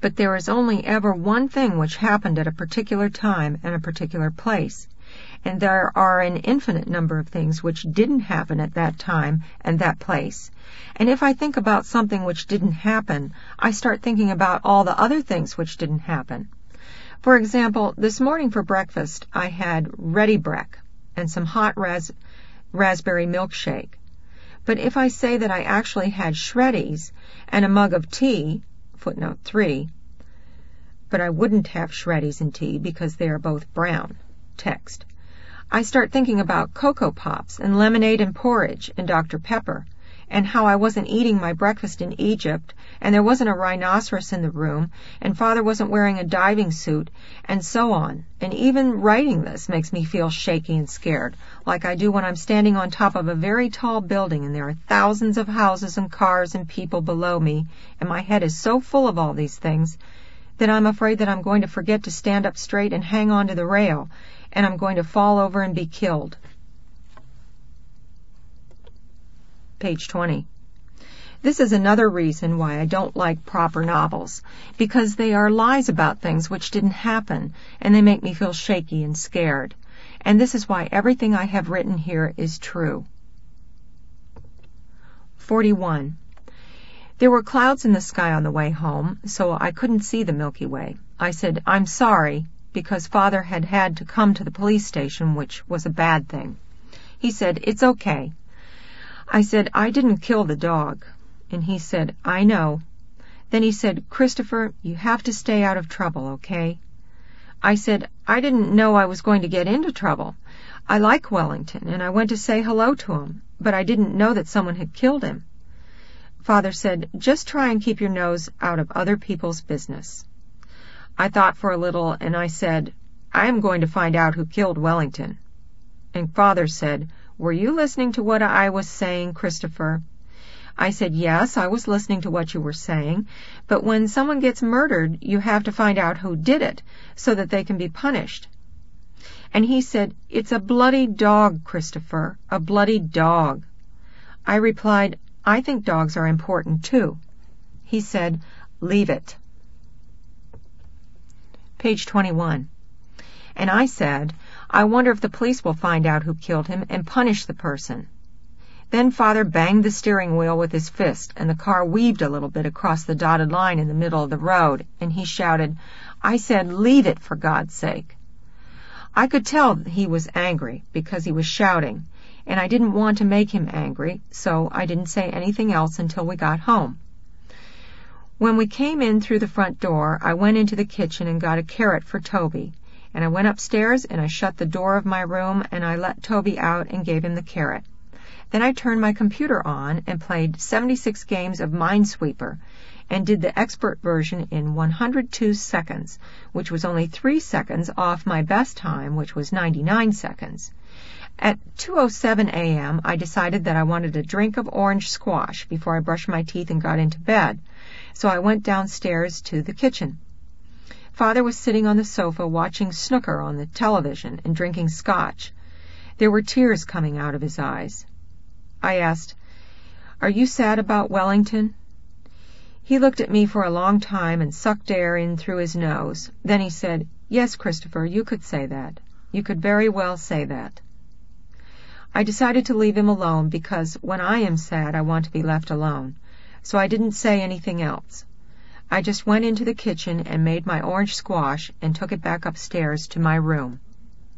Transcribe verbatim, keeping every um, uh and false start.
But there is only ever one thing which happened at a particular time and a particular place, and there are an infinite number of things which didn't happen at that time and that place. And if I think about something which didn't happen, I start thinking about all the other things which didn't happen. For example, this morning for breakfast I had Ready Brek and some hot ras- raspberry milkshake. But if I say that I actually had Shreddies and a mug of tea, footnote three, but I wouldn't have Shreddies and tea because they are both brown, text, I start thinking about Cocoa Pops and lemonade and porridge and Doctor Pepper, and how I wasn't eating my breakfast in Egypt, and there wasn't a rhinoceros in the room, and Father wasn't wearing a diving suit, and so on. And even writing this makes me feel shaky and scared, like I do when I'm standing on top of a very tall building and there are thousands of houses and cars and people below me, and my head is so full of all these things that I'm afraid that I'm going to forget to stand up straight and hang on to the rail, and I'm going to fall over and be killed. Page twenty. This is another reason why I don't like proper novels, because they are lies about things which didn't happen, and they make me feel shaky and scared. And this is why everything I have written here is true. forty-one. There were clouds in the sky on the way home, so I couldn't see the Milky Way. I said, "I'm sorry," because Father had had to come to the police station, which was a bad thing. He said, "It's okay." I said, "I didn't kill the dog." And he said, "I know." Then he said, "Christopher, you have to stay out of trouble, okay?" I said, "I didn't know I was going to get into trouble. I like Wellington, and I went to say hello to him, but I didn't know that someone had killed him." Father said, "Just try and keep your nose out of other people's business." I thought for a little, and I said, "I am going to find out who killed Wellington." And Father said, "Were you listening to what I was saying, Christopher?" I said, "Yes, I was listening to what you were saying, but when someone gets murdered, you have to find out who did it, so that they can be punished." And he said, "It's a bloody dog, Christopher, a bloody dog." I replied, "I think dogs are important, too." He said, "Leave it." Page twenty-one. And I said, "I wonder if the police will find out who killed him and punish the person." Then Father banged the steering wheel with his fist, and the car weaved a little bit across the dotted line in the middle of the road, and he shouted, "I said, leave it, for God's sake." I could tell he was angry because he was shouting, and I didn't want to make him angry, so I didn't say anything else until we got home. When we came in through the front door, I went into the kitchen and got a carrot for Toby, and I went upstairs and I shut the door of my room and I let Toby out and gave him the carrot. Then I turned my computer on and played seventy-six games of Minesweeper and did the expert version in one hundred two seconds, which was only three seconds off my best time, which was ninety-nine seconds. At two oh seven a.m. I decided that I wanted a drink of orange squash before I brushed my teeth and got into bed, so I went downstairs to the kitchen. Father was sitting on the sofa watching snooker on the television and drinking scotch. There were tears coming out of his eyes. I asked, "Are you sad about Wellington?" He looked at me for a long time and sucked air in through his nose. Then he said, "Yes, Christopher, you could say that. You could very well say that." I decided to leave him alone because when I am sad I want to be left alone, so I didn't say anything else. I just went into the kitchen and made my orange squash and took it back upstairs to my room.